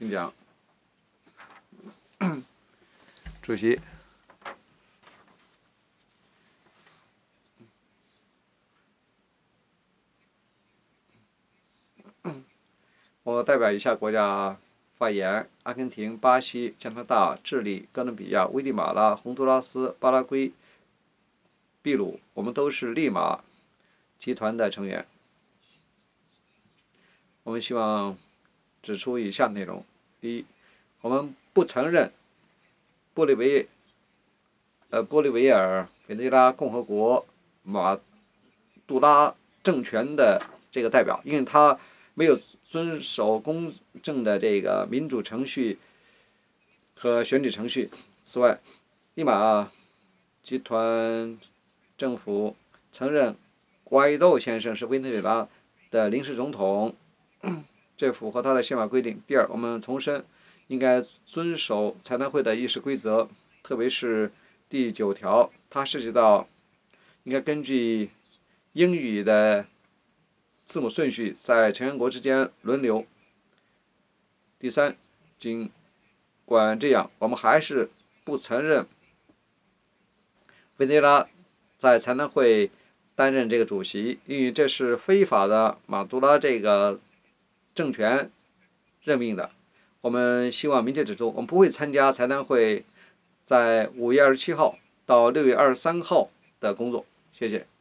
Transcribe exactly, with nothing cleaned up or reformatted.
请讲。主席。我代表以下国家发言：阿根廷、巴西、加拿大、智利、哥伦比亚、危地马拉、洪都拉斯、巴拉圭、秘鲁，我们都是利马集团的成员。我们希望指出以下内容：第一，我们不承认玻利维呃玻利维尔委内瑞拉共和国马杜拉政权的这个代表，因为他没有遵守公正的这个民主程序和选举程序。此外，利马集团政府承认瓜伊豆先生是委内瑞拉的临时总统，这符合他的宪法规定。第二，我们重申应该遵守财谈会的议事规则，特别是第九条，它涉及到应该根据英语的字母顺序在成员国之间轮流。第三，尽管这样，我们还是不承认委内瑞拉在财谈会担任这个主席，因为这是非法的马杜拉这个政权任命的。我们希望明确指出，我们不会参加财谈会在五月二十七号到六月二十三号的工作。谢谢。